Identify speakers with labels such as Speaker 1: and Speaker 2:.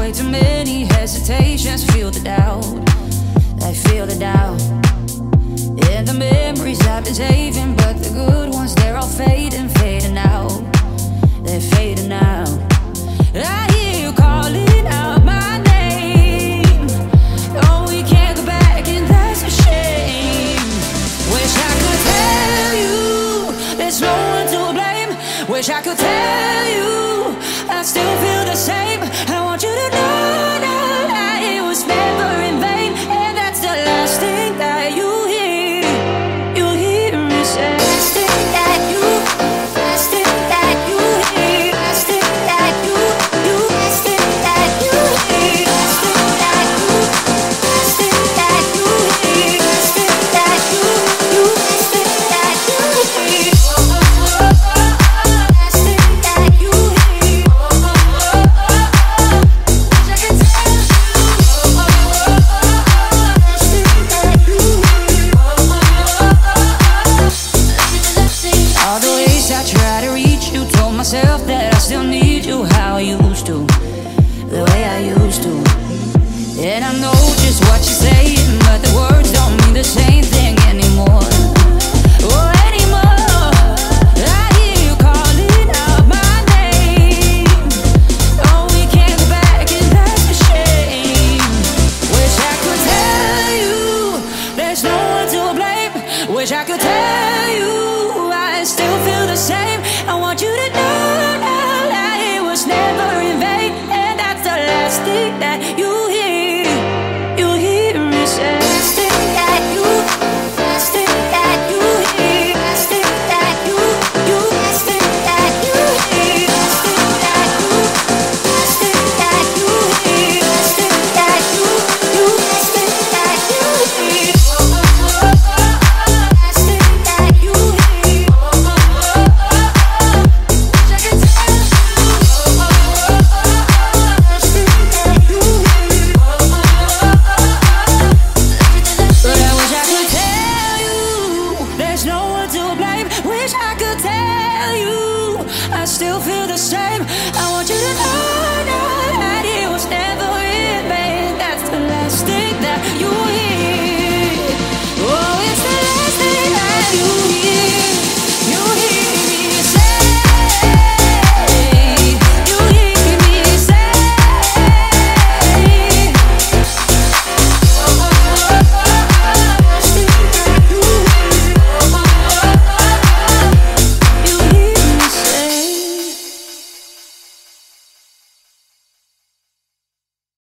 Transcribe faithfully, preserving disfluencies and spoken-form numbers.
Speaker 1: way too many hesitations. Feel the doubt, I feel the doubt. And the memories I've been saving, but the good ones, they're all fading, fading out. They're fading out. I hear you calling out my name. Oh, we can't go back, and that's a shame. Wish I could tell you there's no one to blame. Wish I could tell you I still feel the same. I want you to know that it was never in vain, and that's the last thing that you hear. You hear me say. Last thing that you, last thing that you hear. Last thing that you, you, last thing that you hear. Last thing that you, last thing that you hear. Last thing that you, you, last thing that you hear. Last thing that you hear. Wish I could tell you. Last thing that you hear. All the ways I try to reach you, told myself that I still need you how I used to, the way I used to. And I know just what you're saying, but the words don't mean the same thing anymore. Oh, anymore. I hear you calling out my name. Oh, we can't go back, and that's a shame. Wish I could tell you there's no one to blame. Wish I could tell you I still feel the same. I want you to know now that it was never in vain, and that's the last thing that you hear. You hear me say. Last thing that you, last thing that you hear. Last thing that you, you, last thing that you hear. Last thing that you, last thing that you hear. Last thing that you, you, last thing that you hear. Last thing that you hear. Wish I could tell you. Last thing that you hear. But I wish I could tell you there's no one to blame. Wish I could tell you I still feel the same. I want you